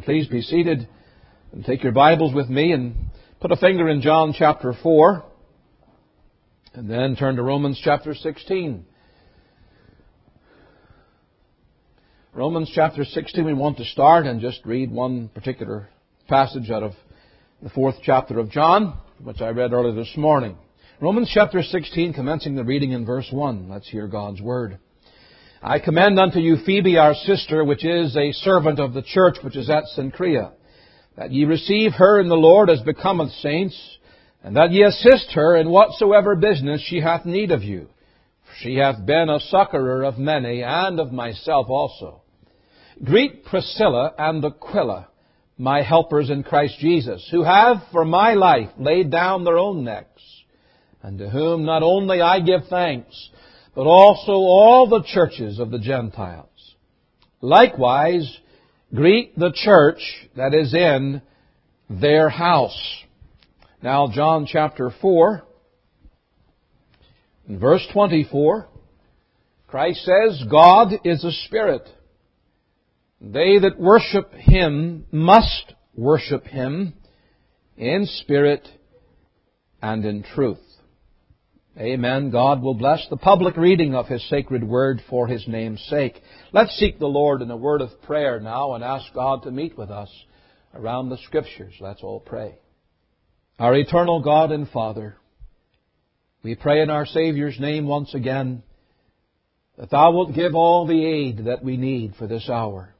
Please be seated and take your Bibles with me and put a finger in John chapter 4 and then turn to Romans chapter 16. Romans chapter 16, we want to start and just read one particular passage out of the 4th chapter of John, which I read earlier this morning. Romans chapter 16, commencing the reading in verse 1. Let's hear God's Word. I commend unto you Phoebe, our sister, which is a servant of the church which is at Cenchrea, that ye receive her in the Lord as becometh saints, and that ye assist her in whatsoever business she hath need of you. For she hath been a succourer of many, and of myself also. Greet Priscilla and Aquila, my helpers in Christ Jesus, who have for my life laid down their own necks, and to whom not only I give thanks, but also all the churches of the Gentiles. Likewise, greet the church that is in their house. Now, John chapter 4, in verse 24, Christ says, God is a spirit. They that worship Him must worship Him in spirit and in truth. Amen. God will bless the public reading of His sacred word for His name's sake. Let's seek the Lord in a word of prayer now and ask God to meet with us around the Scriptures. Let's all pray. Our eternal God and Father, we pray in our Savior's name once again that Thou wilt give all the aid that we need for this hour.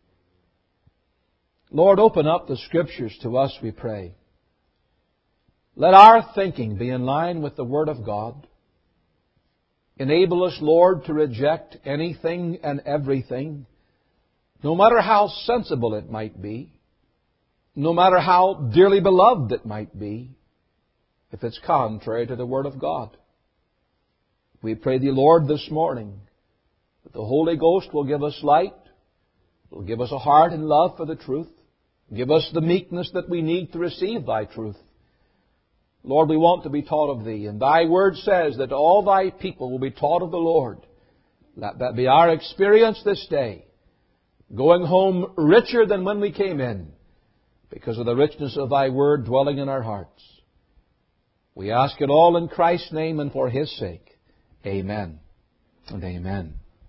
Lord, open up the Scriptures to us, we pray. Let our thinking be in line with the Word of God. Enable us, Lord, to reject anything and everything, no matter how sensible it might be, no matter how dearly beloved it might be, if it's contrary to the Word of God. We pray Thee, Lord, this morning, that the Holy Ghost will give us light, will give us a heart and love for the truth, give us the meekness that we need to receive Thy truth. Lord, we want to be taught of Thee, and Thy Word says that all Thy people will be taught of the Lord. Let that be our experience this day, going home richer than when we came in, because of the richness of Thy Word dwelling in our hearts. We ask it all in Christ's name and for His sake. Amen and amen.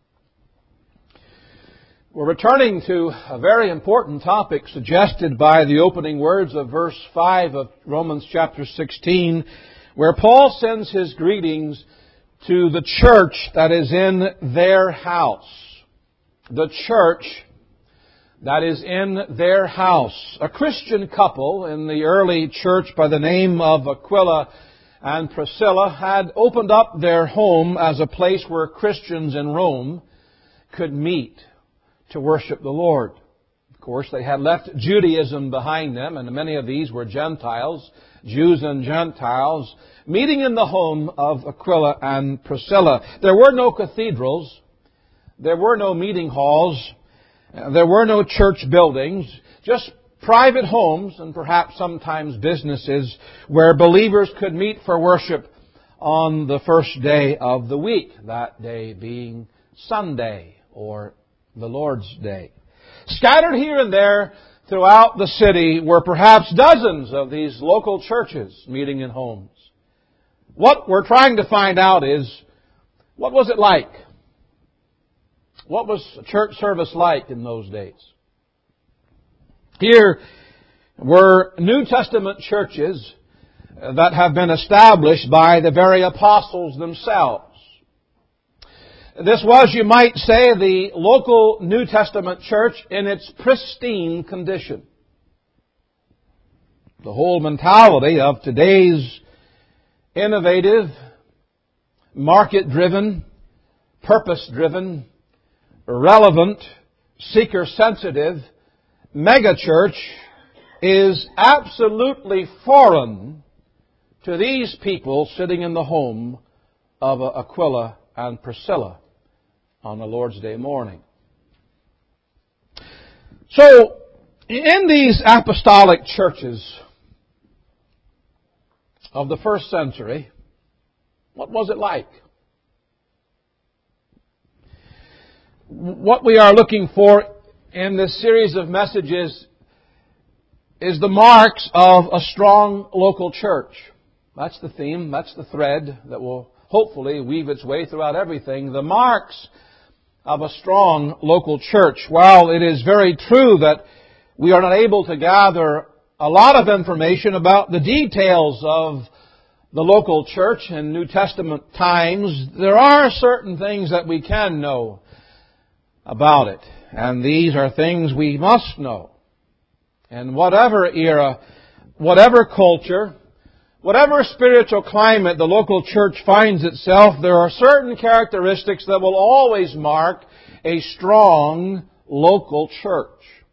We're returning to a very important topic suggested by the opening words of verse 5 of Romans chapter 16, where Paul sends his greetings to the church that is in their house. The church that is in their house. A Christian couple in the early church by the name of Aquila and Priscilla had opened up their home as a place where Christians in Rome could meet to worship the Lord. Of course, they had left Judaism behind them, and many of these were Gentiles, Jews and Gentiles, meeting in the home of Aquila and Priscilla. There were no cathedrals, there were no meeting halls, there were no church buildings, just private homes and perhaps sometimes businesses where believers could meet for worship on the first day of the week, that day being Sunday or the Lord's Day. Scattered here and there throughout the city were perhaps dozens of these local churches meeting in homes. What we're trying to find out is, what was it like? What was a church service like in those days? Here were New Testament churches that have been established by the very apostles themselves. This was, you might say, the local New Testament church in its pristine condition. The whole mentality of today's innovative, market-driven, purpose-driven, relevant, seeker-sensitive megachurch is absolutely foreign to these people sitting in the home of Aquila and Priscilla on the Lord's Day morning. So, in these apostolic churches of the first century, what was it like? What we are looking for in this series of messages is the marks of a strong local church. That's the theme, that's the thread that will hopefully weave its way throughout everything. The marks of a strong local church. While it is very true that we are not able to gather a lot of information about the details of the local church in New Testament times, there are certain things that we can know about it. And these are things we must know. In whatever era, whatever culture, whatever spiritual climate the local church finds itself, there are certain characteristics that will always mark a strong local church.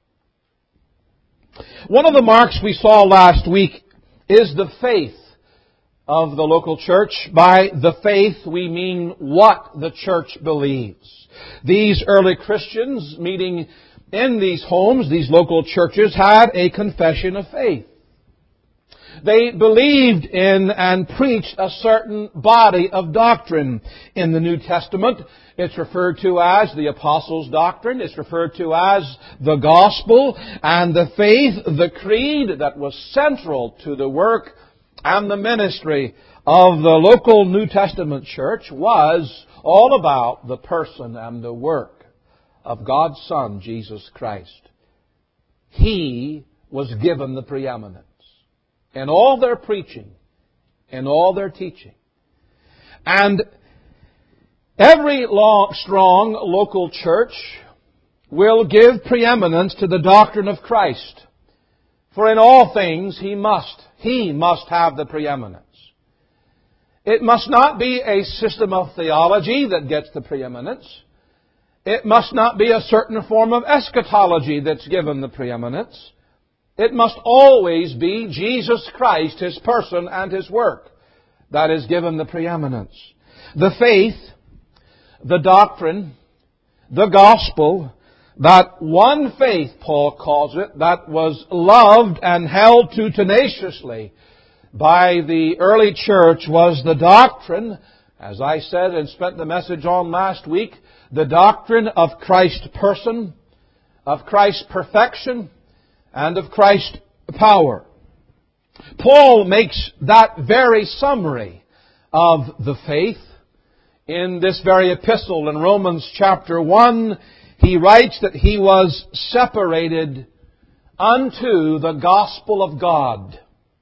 One of the marks we saw last week is the faith of the local church. By the faith, we mean what the church believes. These early Christians meeting in these homes, these local churches, had a confession of faith. They believed in and preached a certain body of doctrine. In the New Testament, it's referred to as the Apostles' Doctrine. It's referred to as the Gospel. And the faith, the creed that was central to the work and the ministry of the local New Testament church was all about the person and the work of God's Son, Jesus Christ. He was given the preeminence in all their preaching, in all their teaching. And every strong local church will give preeminence to the doctrine of Christ. For in all things He must have the preeminence. It must not be a system of theology that gets the preeminence. It must not be a certain form of eschatology that's given the preeminence. It must always be Jesus Christ, His person and His work, that is given the preeminence. The faith, the doctrine, the gospel, that one faith, Paul calls it, that was loved and held to tenaciously by the early church was the doctrine, as I said and spent the message on last week, the doctrine of Christ's person, of Christ's perfection, and of Christ's power. Paul makes that very summary of the faith in this very epistle. In Romans chapter 1, he writes that he was separated unto the gospel of God.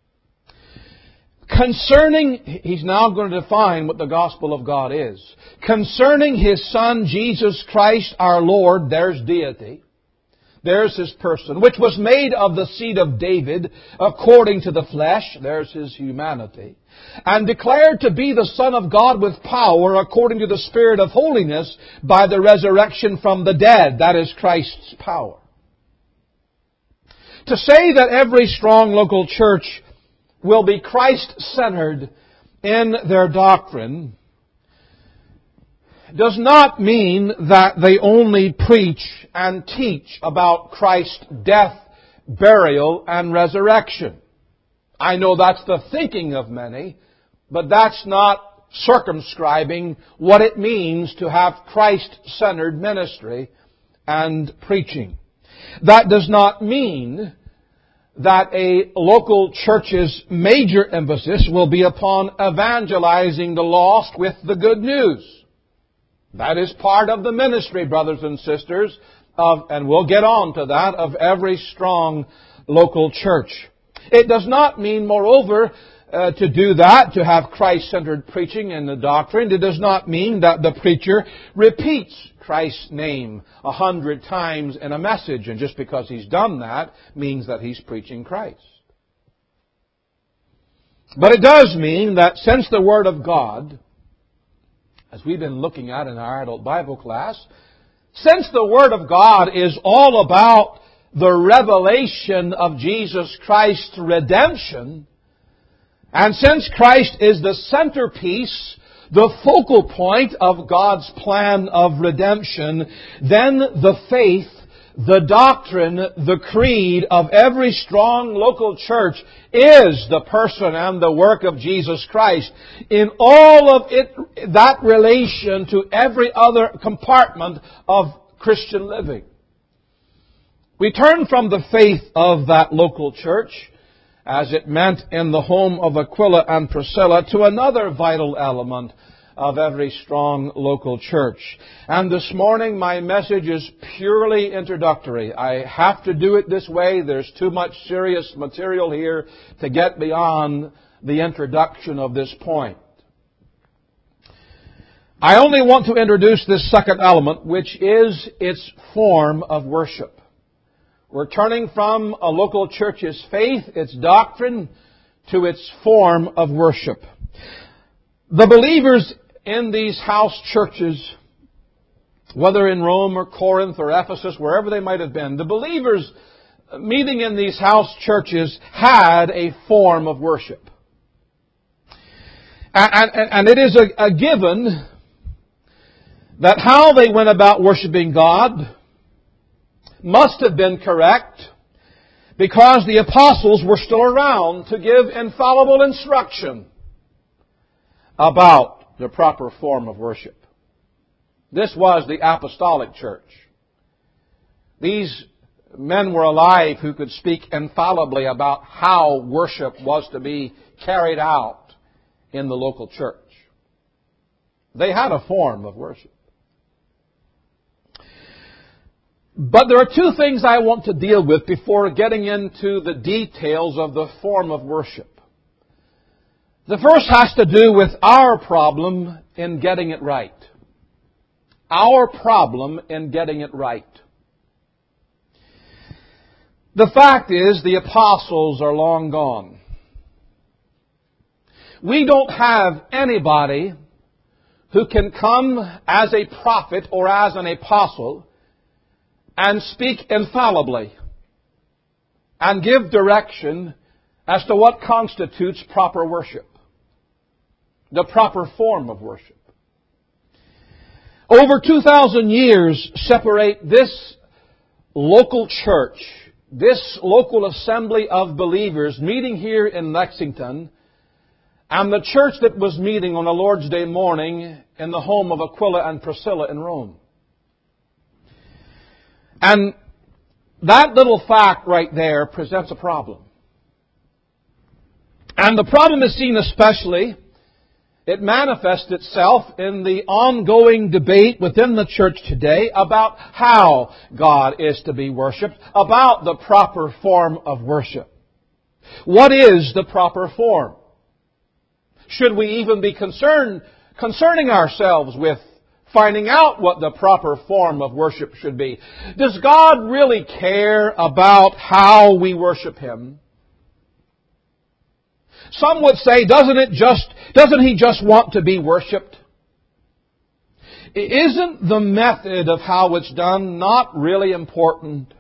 He's now going to define what the gospel of God is. Concerning His Son, Jesus Christ our Lord, there's deity. There's His person, which was made of the seed of David, according to the flesh. There's His humanity. And declared to be the Son of God with power, according to the Spirit of holiness, by the resurrection from the dead. That is Christ's power. To say that every strong local church will be Christ-centered in their doctrine does not mean that they only preach and teach about Christ's death, burial, and resurrection. I know that's the thinking of many, but that's not circumscribing what it means to have Christ-centered ministry and preaching. That does not mean that a local church's major emphasis will be upon evangelizing the lost with the good news. That is part of the ministry, brothers and sisters, and we'll get on to that, of every strong local church. It does not mean, moreover, to do that, to have Christ-centered preaching in the doctrine. It does not mean that the preacher repeats Christ's name 100 times in a message, and just because he's done that means that he's preaching Christ. But it does mean that since the Word of God, as we've been looking at in our adult Bible class, since the Word of God is all about the revelation of Jesus Christ's redemption, and since Christ is the centerpiece, the focal point of God's plan of redemption, then the faith, the doctrine, the creed of every strong local church is the person and the work of Jesus Christ in all of it, that relation to every other compartment of Christian living. We turn from the faith of that local church, as it meant in the home of Aquila and Priscilla, to another vital element of every strong local church. And this morning my message is purely introductory. I have to do it this way. There's too much serious material here to get beyond the introduction of this point. I only want to introduce this second element, which is its form of worship. We're turning from a local church's faith, its doctrine, to its form of worship. The believers in these house churches, whether in Rome or Corinth or Ephesus, wherever they might have been, the believers meeting in these house churches had a form of worship. And it is a given that how they went about worshiping God must have been correct, because the apostles were still around to give infallible instruction about the proper form of worship. This was the apostolic church. These men were alive who could speak infallibly about how worship was to be carried out in the local church. They had a form of worship. But there are two things I want to deal with before getting into the details of the form of worship. The first has to do with our problem in getting it right. Our problem in getting it right. The fact is, the apostles are long gone. We don't have anybody who can come as a prophet or as an apostle and speak infallibly and give direction as to what constitutes proper worship, the proper form of worship. Over 2,000 years separate this local church, this local assembly of believers meeting here in Lexington, and the church that was meeting on a Lord's Day morning in the home of Aquila and Priscilla in Rome. And that little fact right there presents a problem. And the problem is seen especially, it manifests itself in the ongoing debate within the church today about how God is to be worshipped, about the proper form of worship. What is the proper form? Should we even be concerning ourselves with finding out what the proper form of worship should be? Does God really care about how we worship Him? Some would say, doesn't He just want to be worshipped? Isn't the method of how it's done not really important?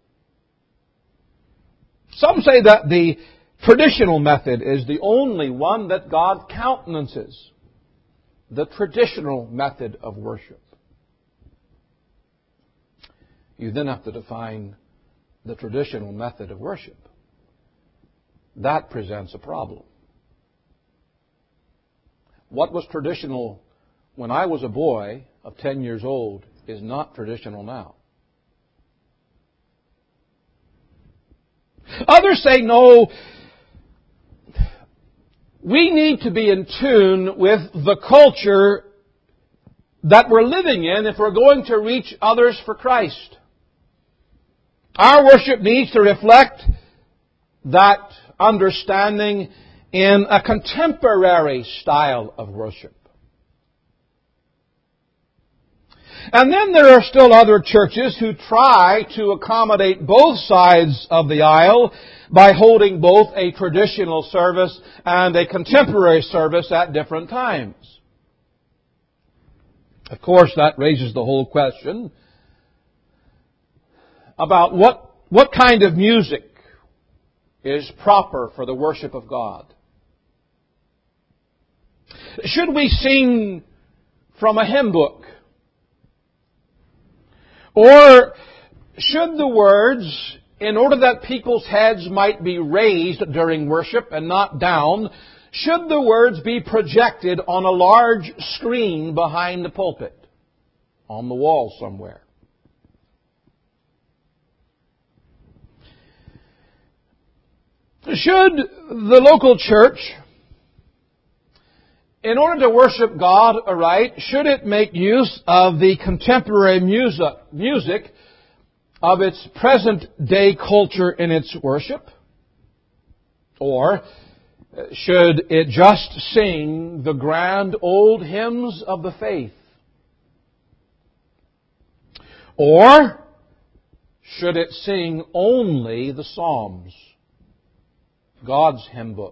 Some say that the traditional method is the only one that God countenances. The traditional method of worship. You then have to define the traditional method of worship. That presents a problem. What was traditional when I was a boy of 10 years old is not traditional now. Others say, no, we need to be in tune with the culture that we're living in if we're going to reach others for Christ. Our worship needs to reflect that understanding in a contemporary style of worship. And then there are still other churches who try to accommodate both sides of the aisle by holding both a traditional service and a contemporary service at different times. Of course, that raises the whole question about what kind of music is proper for the worship of God. Should we sing from a hymn book? Or should the words, in order that people's heads might be raised during worship and not down, should the words be projected on a large screen behind the pulpit, on the wall somewhere? Should the local church, in order to worship God aright, should it make use of the contemporary music of its present-day culture in its worship? Or should it just sing the grand old hymns of the faith? Or should it sing only the Psalms, God's hymn book?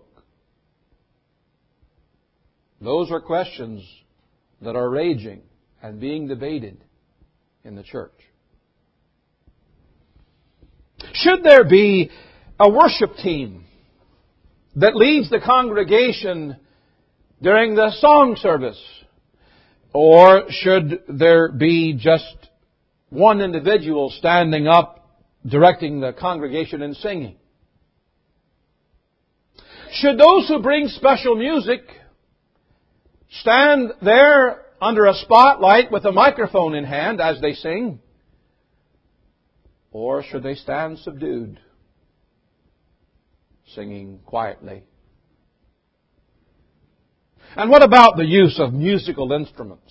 Those are questions that are raging and being debated in the church. Should there be a worship team that leads the congregation during the song service? Or should there be just one individual standing up, directing the congregation in singing? Should those who bring special music stand there under a spotlight with a microphone in hand as they sing? Or should they stand subdued, singing quietly? And what about the use of musical instruments?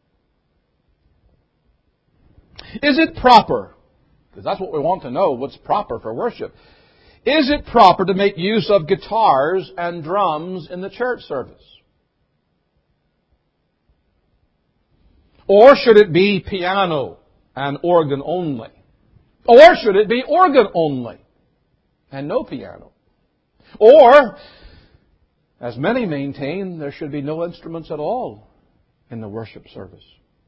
Is it proper? Because that's what we want to know, what's proper for worship. Is it proper to make use of guitars and drums in the church service? Or should it be piano and organ only? Or should it be organ only and no piano? Or, as many maintain, there should be no instruments at all in the worship service.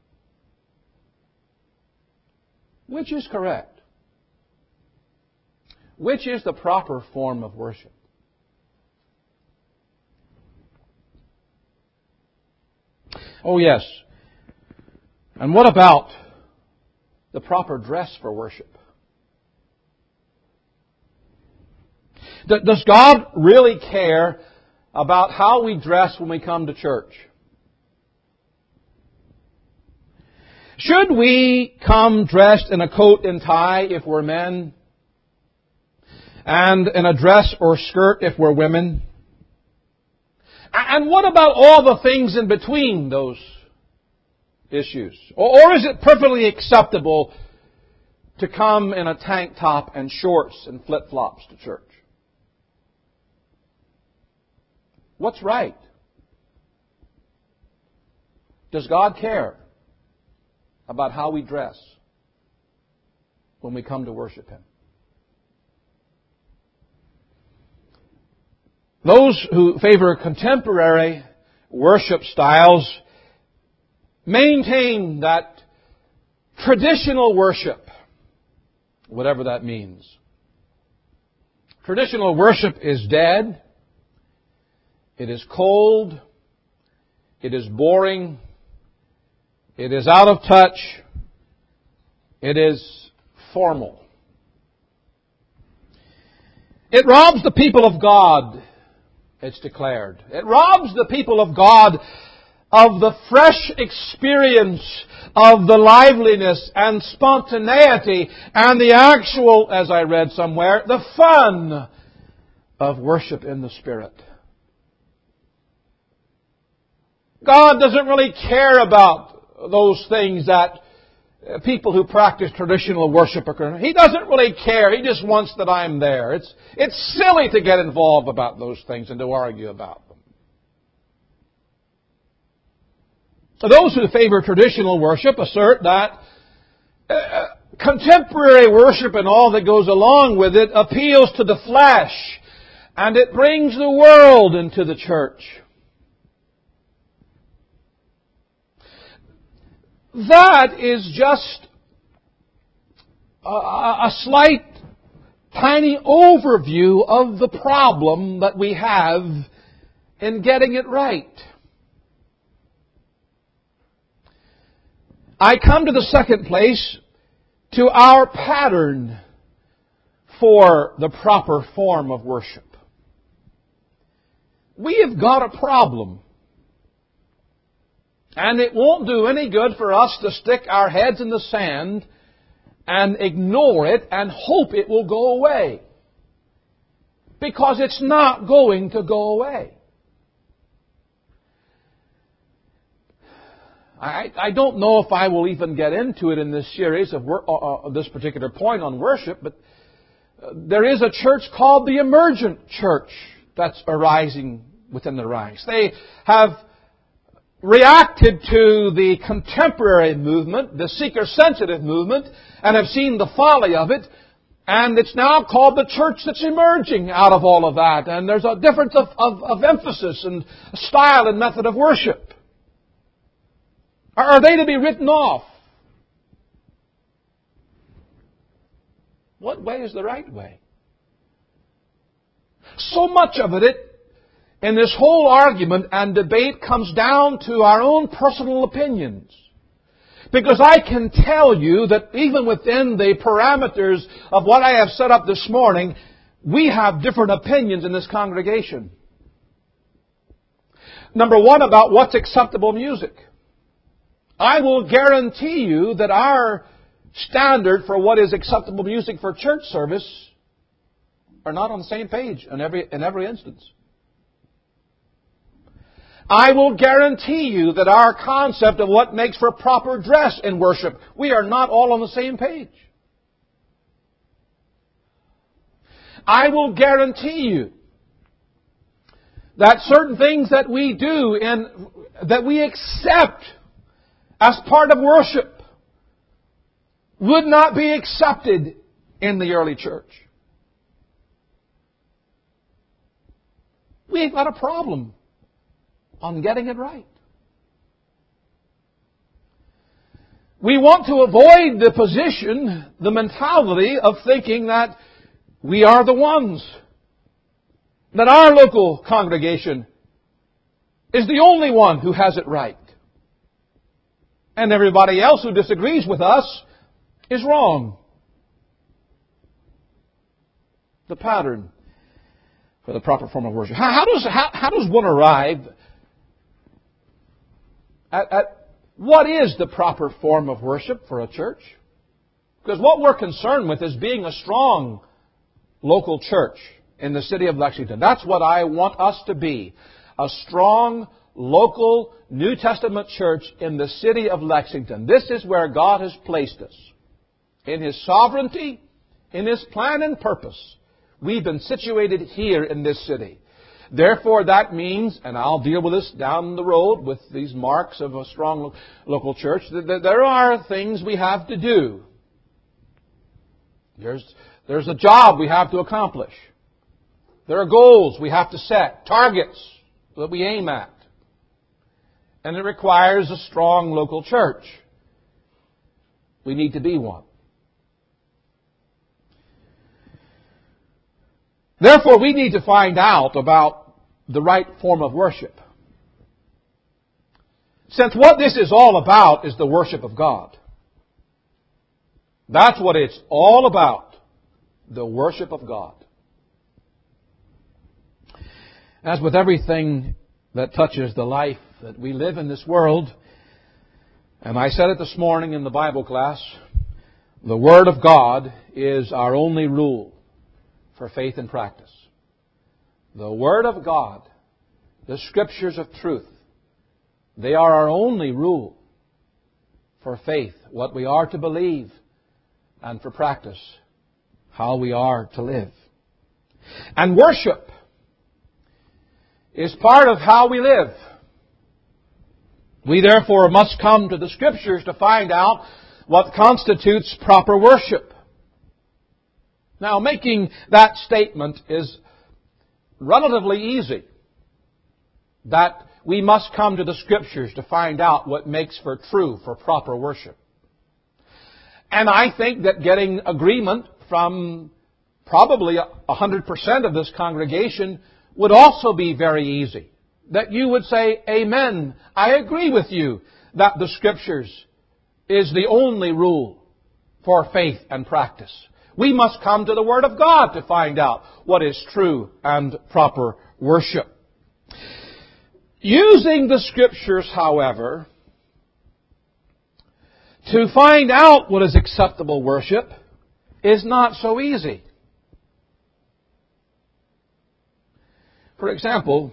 Which is correct? Which is the proper form of worship? Oh yes. And what about the proper dress for worship? Does God really care about how we dress when we come to church? Should we come dressed in a coat and tie if we're men? And in a dress or skirt if we're women? And what about all the things in between those issues? Or is it perfectly acceptable to come in a tank top and shorts and flip-flops to church? What's right? Does God care about how we dress when we come to worship Him? Those who favor contemporary worship styles maintain that traditional worship, whatever that means, traditional worship is dead, it is cold, it is boring, it is out of touch, it is formal. It robs the people of God, it's declared. It robs the people of God of the fresh experience of the liveliness and spontaneity and the actual, as I read somewhere, the fun of worship in the Spirit. God doesn't really care about those things that people who practice traditional worship are. He doesn't really care. He just wants that I'm there. It's silly to get involved about those things and to argue about them. So those who favor traditional worship assert that contemporary worship and all that goes along with it appeals to the flesh and it brings the world into the church. That is just a slight, tiny overview of the problem that we have in getting it right. I come to the second place, to our pattern for the proper form of worship. We have got a problem. And it won't do any good for us to stick our heads in the sand and ignore it and hope it will go away. because it's not going to go away. I don't know if I will even get into it in this series of this particular point on worship, but there is a church called the Emergent Church that's arising within the ranks. They have reacted to the contemporary movement, the seeker-sensitive movement, and have seen the folly of it. And it's now called the church that's emerging out of all of that. And there's a difference of emphasis and style and method of worship. Are they to be written off? What way is the right way? So much of it in this whole argument and debate comes down to our own personal opinions. Because I can tell you that even within the parameters of what I have set up this morning, we have different opinions in this congregation. Number one, about what's acceptable music. I will guarantee you that our standard for what is acceptable music for church service are not on the same page in every instance. I will guarantee you that our concept of what makes for proper dress in worship, we are not all on the same page. I will guarantee you that certain things that we do and that we accept as part of worship would not be accepted in the early church. We've got a problem on getting it right. We want to avoid the position, the mentality of thinking that we are the ones, that our local congregation is the only one who has it right. And everybody else who disagrees with us is wrong. The pattern for the proper form of worship. How does one arrive at what is the proper form of worship for a church? Because what we're concerned with is being a strong local church in the city of Lexington. That's what I want us to be. A strong local New Testament church in the city of Lexington. This is where God has placed us. In His sovereignty, in His plan and purpose, we've been situated here in this city. Therefore, that means, and I'll deal with this down the road with these marks of a strong local church, that there are things we have to do. There's a job we have to accomplish. There are goals we have to set, targets that we aim at. And it requires a strong local church. We need to be one. Therefore, we need to find out about the right form of worship. Since what this is all about is the worship of God. That's what it's all about. The worship of God. As with everything that touches the life that we live in this world, and I said it this morning in the Bible class, the Word of God is our only rule for faith and practice. The Word of God, the Scriptures of truth, they are our only rule for faith, what we are to believe, and for practice, how we are to live. And worship is part of how we live. We therefore must come to the Scriptures to find out what constitutes proper worship. Now, making that statement is relatively easy. That we must come to the Scriptures to find out what makes for proper worship. And I think that getting agreement from probably 100% of this congregation would also be very easy. That you would say, Amen, I agree with you that the Scriptures is the only rule for faith and practice. We must come to the Word of God to find out what is true and proper worship. Using the Scriptures, however, to find out what is acceptable worship is not so easy. For example,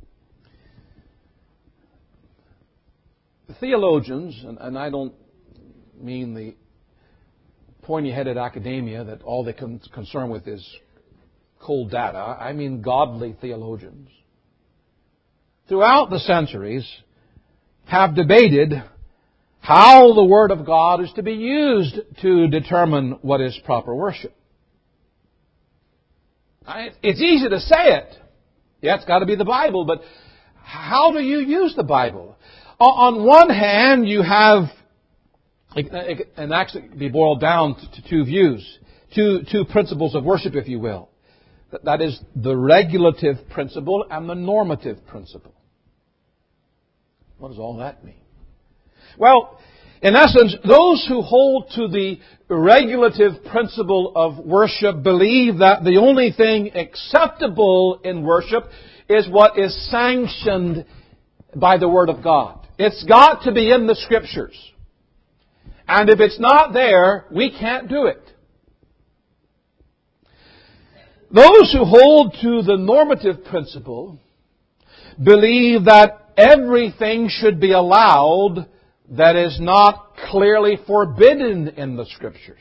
theologians, and I don't mean the pointy-headed academia that all they're concerned with is cold data. I mean godly theologians. Throughout the centuries have debated how the Word of God is to be used to determine what is proper worship. It's easy to say it. Yeah, it's got to be the Bible, but how do you use the Bible? On one hand, you have, and actually be boiled down to two views, two principles of worship, if you will. That is the regulative principle and the normative principle. What does all that mean? Well, in essence, those who hold to the regulative principle of worship believe that the only thing acceptable in worship is what is sanctioned by the Word of God. It's got to be in the Scriptures. And if it's not there, we can't do it. Those who hold to the normative principle believe that everything should be allowed that is not clearly forbidden in the Scriptures.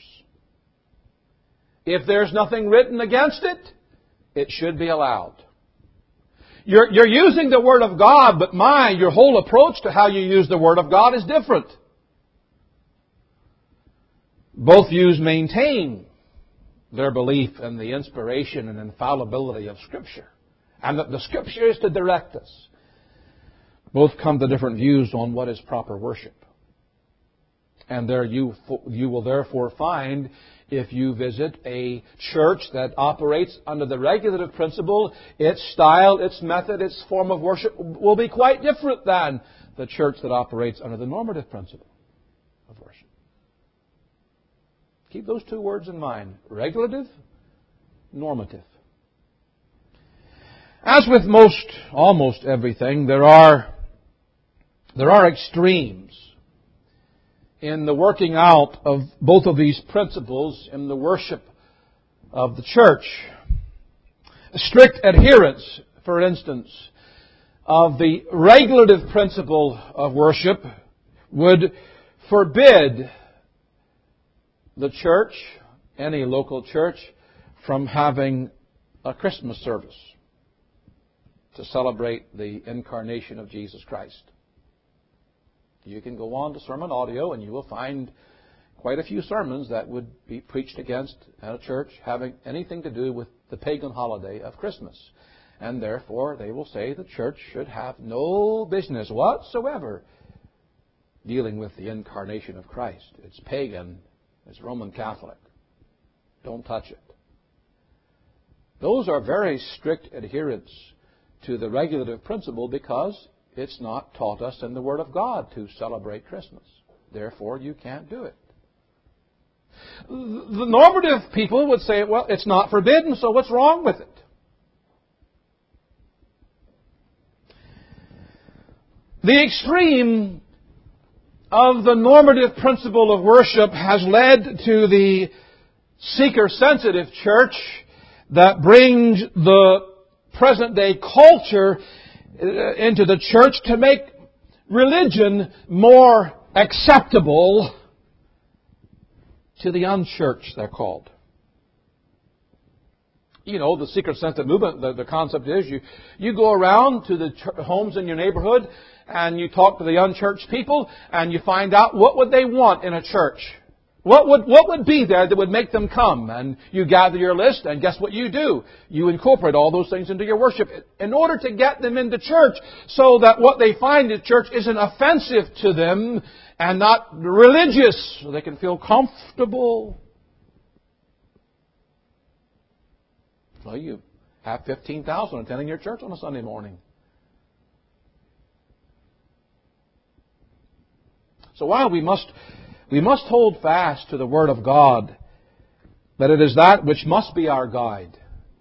If there's nothing written against it, it should be allowed. You're using the Word of God, but your whole approach to how you use the Word of God is different. Both views maintain their belief in the inspiration and infallibility of Scripture, and that the Scripture is to direct us. Both come to different views on what is proper worship. And there you will therefore find, if you visit a church that operates under the regulative principle, its style, its method, its form of worship will be quite different than the church that operates under the normative principle of worship. Keep those two words in mind. Regulative, normative. As with almost everything, there are extremes in the working out of both of these principles in the worship of the church. A strict adherence, for instance, of the regulative principle of worship would forbid the church, any local church, from having a Christmas service to celebrate the incarnation of Jesus Christ. You can go on to sermon audio and you will find quite a few sermons that would be preached against at a church having anything to do with the pagan holiday of Christmas. And therefore, they will say the church should have no business whatsoever dealing with the incarnation of Christ. It's pagan. It's Roman Catholic. Don't touch it. Those are very strict adherents to the regulative principle because it's not taught us in the Word of God to celebrate Christmas. Therefore, you can't do it. The normative people would say, well, it's not forbidden, so what's wrong with it? The extreme of the normative principle of worship has led to the seeker-sensitive church that brings the present-day culture into the church to make religion more acceptable to the unchurched, they're called. You know, the seeker-sensitive movement, the concept is you go around to the homes in your neighborhood and you talk to the unchurched people and you find out what would they want in a church. What would be there that would make them come? And you gather your list, and guess what you do? You incorporate all those things into your worship in order to get them into church so that what they find in church isn't offensive to them and not religious, so they can feel comfortable. Well, you have 15,000 attending your church on a Sunday morning. So while we must hold fast to the Word of God, that it is that which must be our guide.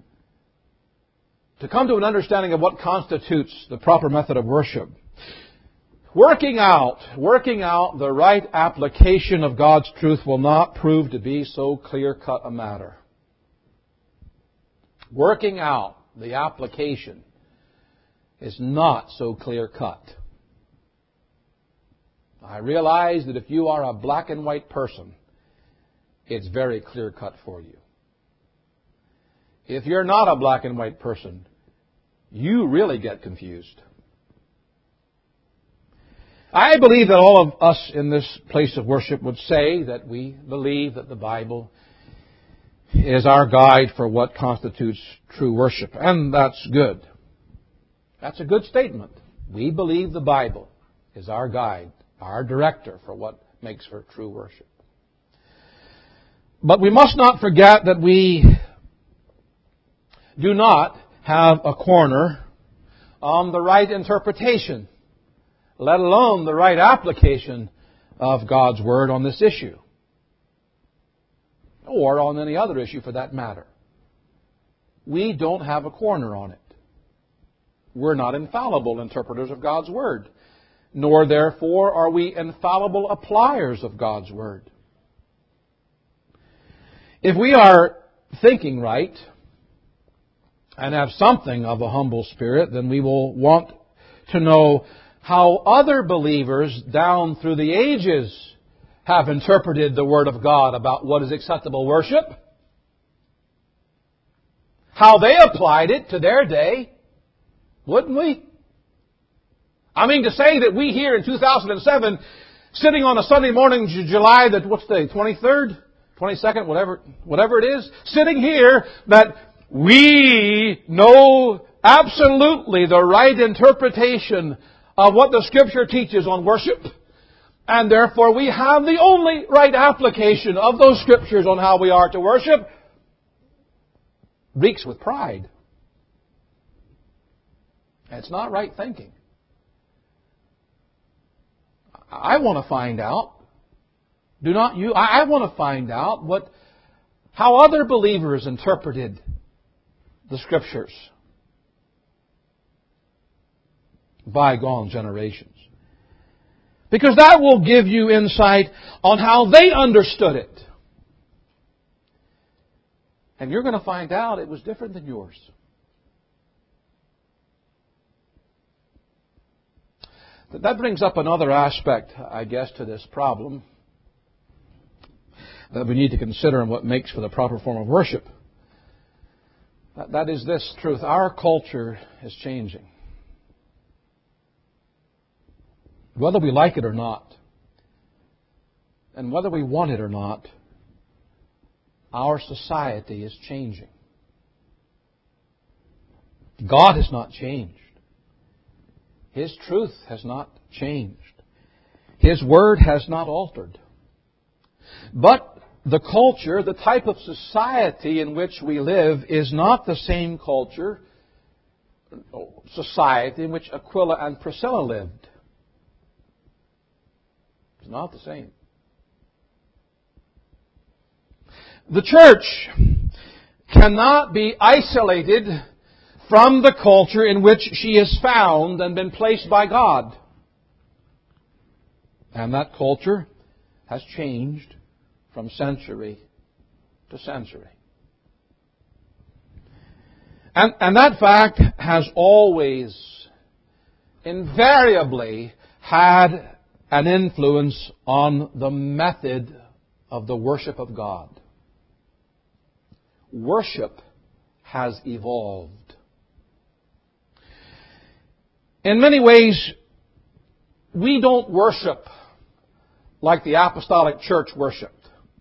To come to an understanding of what constitutes the proper method of worship. Working out the right application of God's truth will not prove to be so clear-cut a matter. Working out the application is not so clear-cut. I realize that if you are a black and white person, it's very clear-cut for you. If you're not a black and white person, you really get confused. I believe that all of us in this place of worship would say that we believe that the Bible is our guide for what constitutes true worship. And that's good. That's a good statement. We believe the Bible is our guide, our director for what makes for true worship. But we must not forget that we do not have a corner on the right interpretation, let alone the right application of God's Word on this issue, or on any other issue for that matter. We don't have a corner on it. We're not infallible interpreters of God's Word, nor therefore are we infallible appliers of God's Word. If we are thinking right and have something of a humble spirit, then we will want to know how other believers down through the ages have interpreted the Word of God about what is acceptable worship, how they applied it to their day, wouldn't we? I mean, to say that we here in 2007, sitting on a Sunday morning, July the, what's the day, 23rd, 22nd, whatever it is, sitting here, that we know absolutely the right interpretation of what the Scripture teaches on worship, and therefore we have the only right application of those Scriptures on how we are to worship, reeks with pride. It's not right thinking. I want to find out, do not you? I want to find out how other believers interpreted the Scriptures. Bygone generations. Because that will give you insight on how they understood it. And you're going to find out it was different than yours. That brings up another aspect, I guess, to this problem that we need to consider and what makes for the proper form of worship. That is this truth. Our culture is changing. Whether we like it or not, and whether we want it or not, our society is changing. God has not changed. His truth has not changed. His Word has not altered. But the culture, the type of society in which we live, is not the same society in which Aquila and Priscilla lived. It's not the same. The church cannot be isolated from the culture in which she is found and been placed by God. And that culture has changed from century to century. And that fact has always, invariably, had an influence on the method of the worship of God. Worship has evolved. In many ways, we don't worship like the apostolic church worshipped.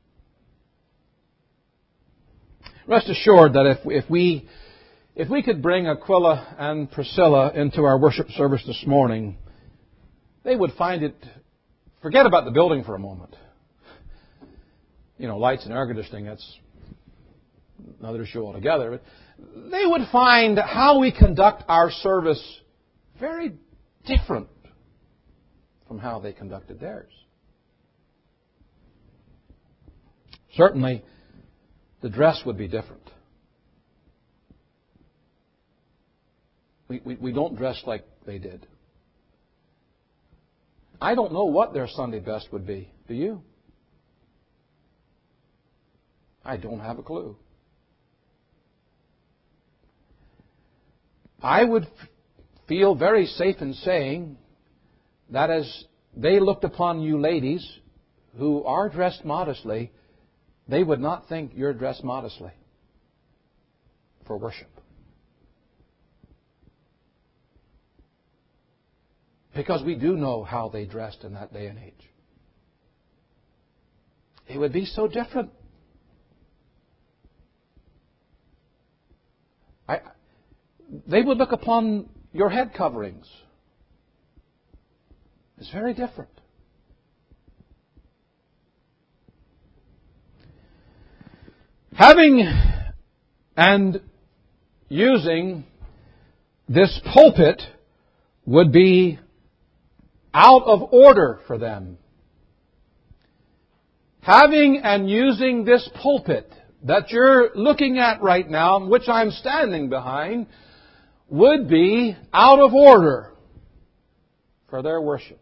Rest assured that if we could bring Aquila and Priscilla into our worship service this morning, they would find it, forget about the building for a moment. You know, lights and air conditioning, that's another issue altogether. But they would find how we conduct our service very different from how they conducted theirs. Certainly, the dress would be different. We don't dress like they did. I don't know what their Sunday best would be. Do you? I don't have a clue. I would feel very safe in saying that as they looked upon you ladies who are dressed modestly, they would not think you're dressed modestly for worship. Because we do know how they dressed in that day and age. It would be so different. They would look upon your head coverings. It's very different. Having and using this pulpit would be out of order for them. Having and using this pulpit that you're looking at right now, which I'm standing behind, would be out of order for their worship.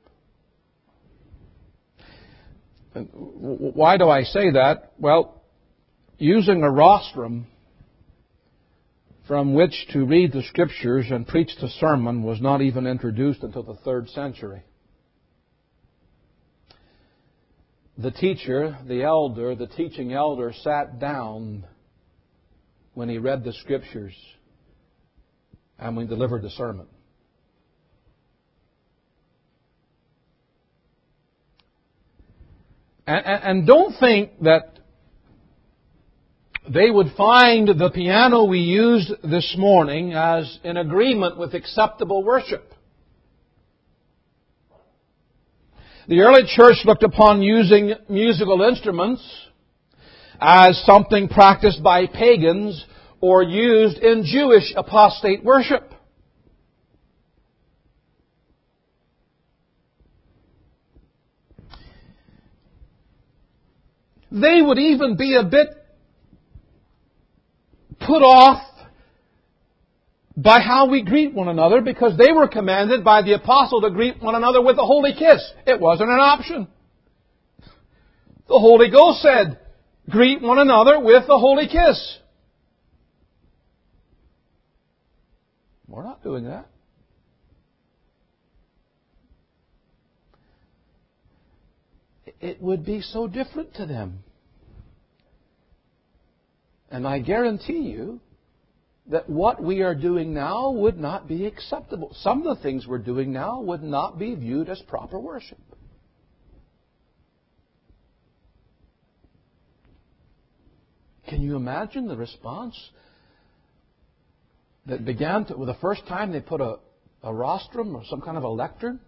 Why do I say that? Well, using a rostrum from which to read the Scriptures and preach the sermon was not even introduced until the 3rd century. The teacher, the elder, the teaching elder sat down when he read the Scriptures and when he delivered the sermon. And don't think that they would find the piano we used this morning as in agreement with acceptable worship. The early church looked upon using musical instruments as something practiced by pagans or used in Jewish apostate worship. They would even be a bit put off by how we greet one another, because they were commanded by the apostle to greet one another with a holy kiss. It wasn't an option. The Holy Ghost said, greet one another with a holy kiss. We're not doing that. It would be so different to them. And I guarantee you that what we are doing now would not be acceptable. Some of the things we're doing now would not be viewed as proper worship. Can you imagine the response that began with the first time they put a rostrum or some kind of a lectern?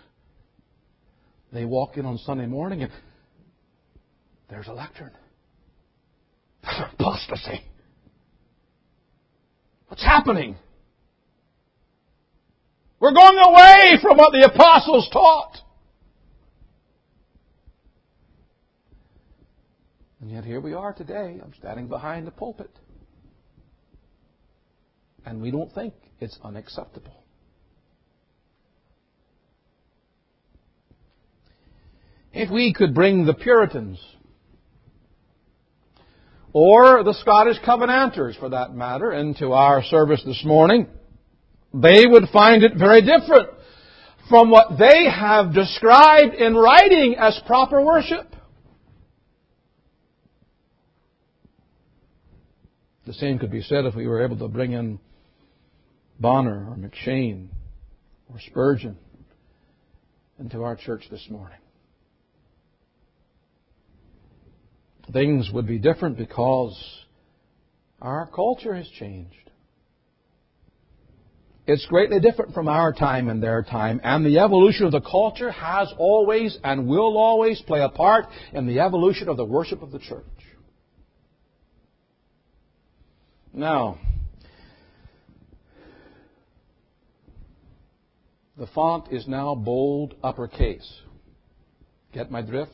They walk in on Sunday morning and there's a lectern. That's apostasy. What's happening? We're going away from what the apostles taught. And yet here we are today. I'm standing behind the pulpit. And we don't think it's unacceptable. If we could bring the Puritans, or the Scottish Covenanters, for that matter, into our service this morning, they would find it very different from what they have described in writing as proper worship. The same could be said if we were able to bring in Bonner or McShane or Spurgeon into our church this morning. Things would be different because our culture has changed. It's greatly different from our time and their time, and the evolution of the culture has always and will always play a part in the evolution of the worship of the church. Now, the font is now bold uppercase. Get my drift?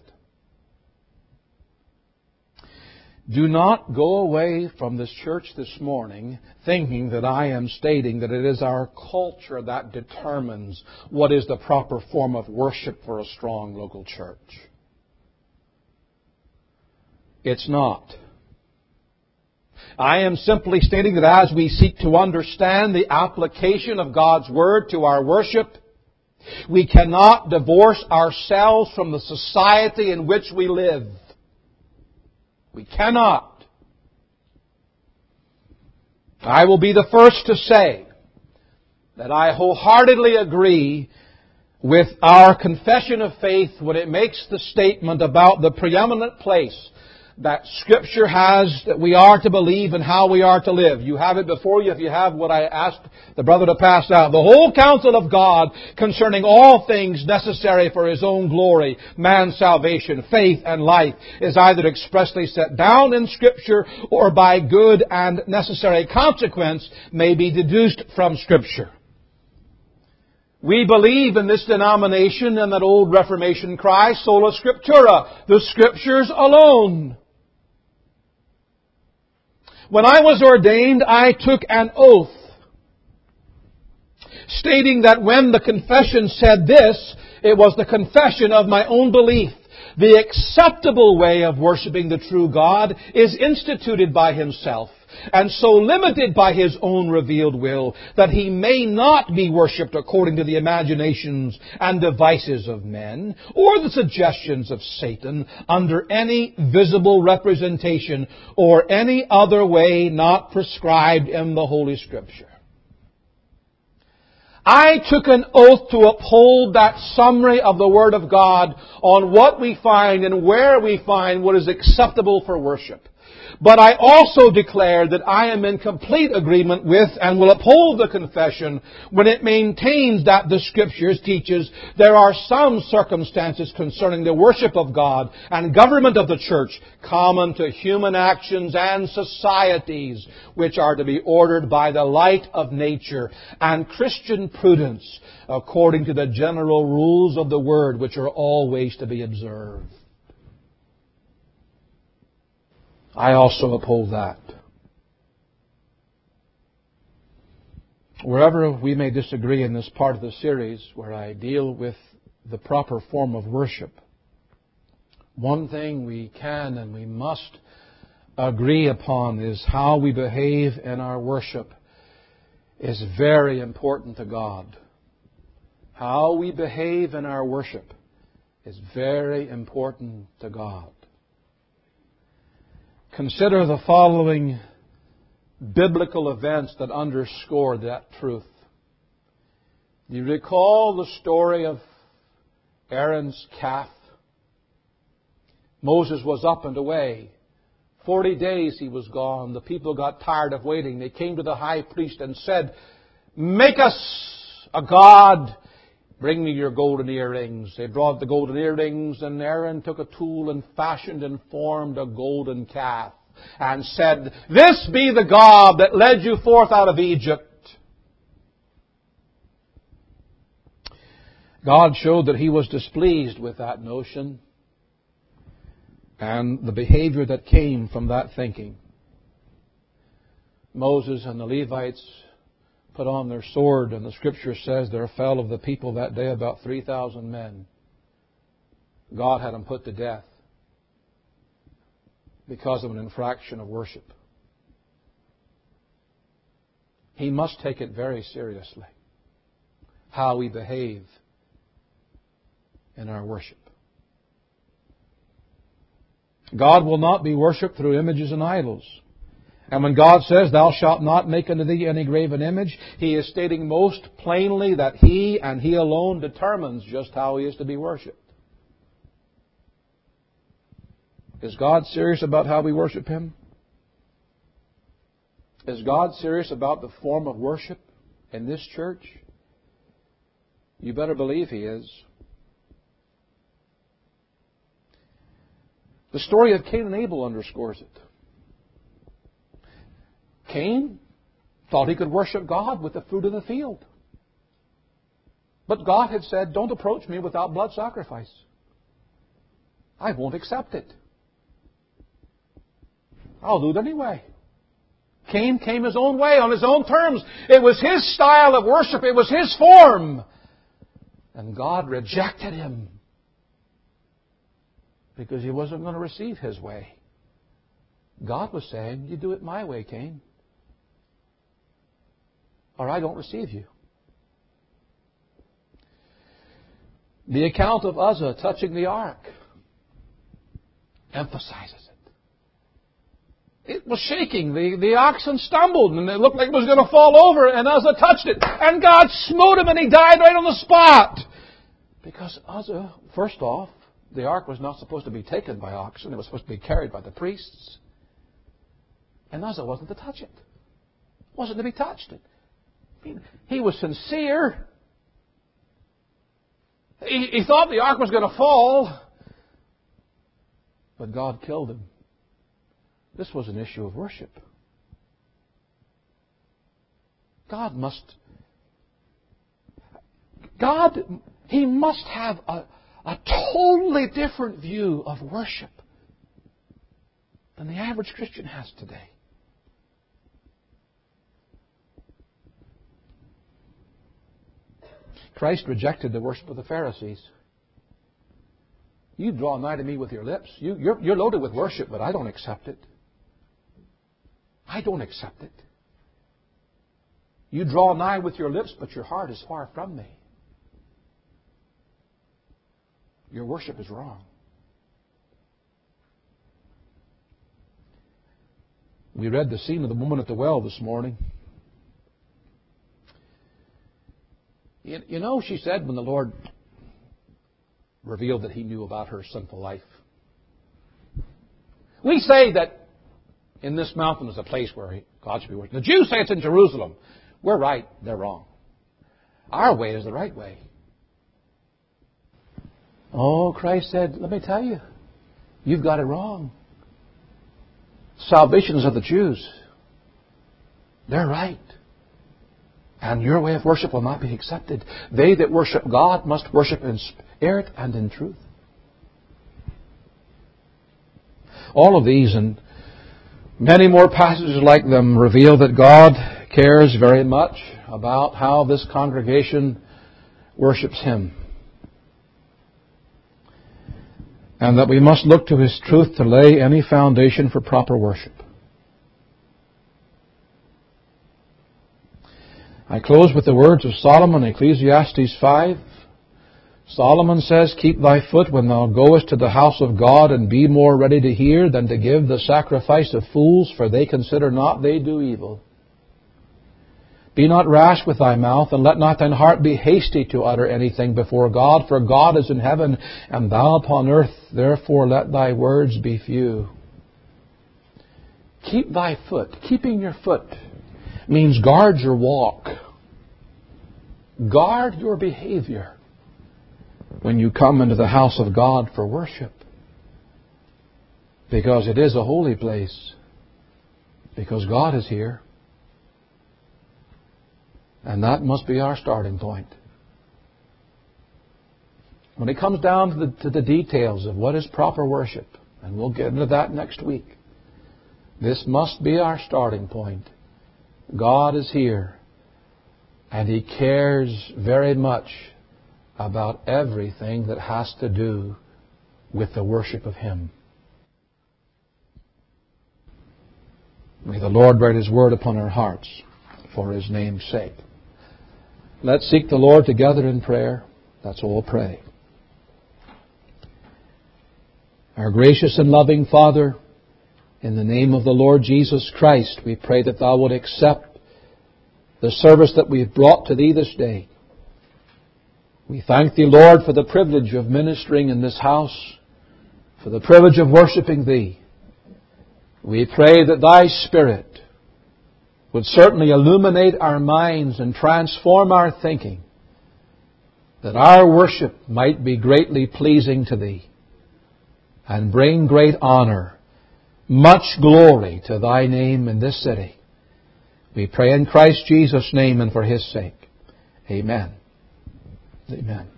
Do not go away from this church this morning thinking that I am stating that it is our culture that determines what is the proper form of worship for a strong local church. It's not. I am simply stating that as we seek to understand the application of God's Word to our worship, we cannot divorce ourselves from the society in which we live. We cannot. I will be the first to say that I wholeheartedly agree with our confession of faith when it makes the statement about the preeminent place that Scripture has that we are to believe and how we are to live. You have it before you if you have what I asked the brother to pass out. The whole counsel of God concerning all things necessary for His own glory, man's salvation, faith, and life is either expressly set down in Scripture or by good and necessary consequence may be deduced from Scripture. We believe in this denomination and that old Reformation cry, sola scriptura, the Scriptures alone. When I was ordained, I took an oath stating that when the confession said this, it was the confession of my own belief. The acceptable way of worshiping the true God is instituted by Himself, and so limited by His own revealed will, that He may not be worshipped according to the imaginations and devices of men, or the suggestions of Satan, under any visible representation, or any other way not prescribed in the Holy Scripture. I took an oath to uphold that summary of the Word of God on what we find and where we find what is acceptable for worship. But I also declare that I am in complete agreement with and will uphold the confession when it maintains that the Scriptures teaches there are some circumstances concerning the worship of God and government of the church common to human actions and societies which are to be ordered by the light of nature and Christian prudence according to the general rules of the Word which are always to be observed. I also uphold that. Wherever we may disagree in this part of the series where I deal with the proper form of worship, one thing we can and we must agree upon is how we behave in our worship is very important to God. How we behave in our worship is very important to God. Consider the following biblical events that underscore that truth. Do you recall the story of Aaron's calf? Moses was up and away. 40 days he was gone. The people got tired of waiting. They came to the high priest and said, "Make us a god. Bring me your golden earrings." They brought the golden earrings, and Aaron took a tool and fashioned and formed a golden calf and said, "This be the God that led you forth out of Egypt." God showed that He was displeased with that notion and the behavior that came from that thinking. Moses and the Levites put on their sword, and the Scripture says there fell of the people that day about 3,000 men. God had them put to death because of an infraction of worship. He must take it very seriously, how we behave in our worship. God will not be worshipped through images and idols. And when God says, "Thou shalt not make unto thee any graven image," He is stating most plainly that He and He alone determines just how He is to be worshipped. Is God serious about how we worship Him? Is God serious about the form of worship in this church? You better believe He is. The story of Cain and Abel underscores it. Cain thought he could worship God with the fruit of the field. But God had said, "Don't approach me without blood sacrifice. I won't accept it. I'll do it anyway." Cain came his own way, on his own terms. It was his style of worship. It was his form. And God rejected him because he wasn't going to receive his way. God was saying, you do it my way, Cain, or I don't receive you. The account of Uzzah touching the ark emphasizes it. It was shaking. The oxen stumbled and it looked like it was going to fall over, and Uzzah touched it. And God smote him and he died right on the spot. Because Uzzah, first off, the ark was not supposed to be taken by oxen. It was supposed to be carried by the priests. And Uzzah wasn't to touch it. Wasn't to be touched. He was sincere. He thought the ark was going to fall. But God killed him. This was an issue of worship. He must have a totally different view of worship than the average Christian has today. Christ rejected the worship of the Pharisees. You draw nigh to me with your lips. You're loaded with worship, but I don't accept it. I don't accept it. You draw nigh with your lips, but your heart is far from me. Your worship is wrong. We read the scene of the woman at the well this morning. You know, she said when the Lord revealed that He knew about her sinful life. We say that in this mountain is a place where God should be worshipped. The Jews say it's in Jerusalem. We're right, they're wrong. Our way is the right way. Oh, Christ said, let me tell you, you've got it wrong. Salvation is of the Jews. They're right. And your way of worship will not be accepted. They that worship God must worship in spirit and in truth. All of these and many more passages like them reveal that God cares very much about how this congregation worships Him. And that we must look to His truth to lay any foundation for proper worship. I close with the words of Solomon, Ecclesiastes 5. Solomon says, keep thy foot when thou goest to the house of God, and be more ready to hear than to give the sacrifice of fools, for they consider not they do evil. Be not rash with thy mouth, and let not thine heart be hasty to utter anything before God, for God is in heaven, and thou upon earth, therefore let thy words be few. Keep thy foot. Keeping your foot means guard your walk. Guard your behavior when you come into the house of God for worship. Because it is a holy place. Because God is here. And that must be our starting point. When it comes down to the details of what is proper worship, and we'll get into that next week, this must be our starting point. God is here, and He cares very much about everything that has to do with the worship of Him. May the Lord write His word upon our hearts for His name's sake. Let's seek the Lord together in prayer. Let's all pray. Our gracious and loving Father, in the name of the Lord Jesus Christ, we pray that Thou would accept the service that we have brought to Thee this day. We thank Thee, Lord, for the privilege of ministering in this house, for the privilege of worshiping Thee. We pray that Thy Spirit would certainly illuminate our minds and transform our thinking, that our worship might be greatly pleasing to Thee and bring great honor, much glory to Thy name in this city. We pray in Christ Jesus' name and for His sake. Amen. Amen.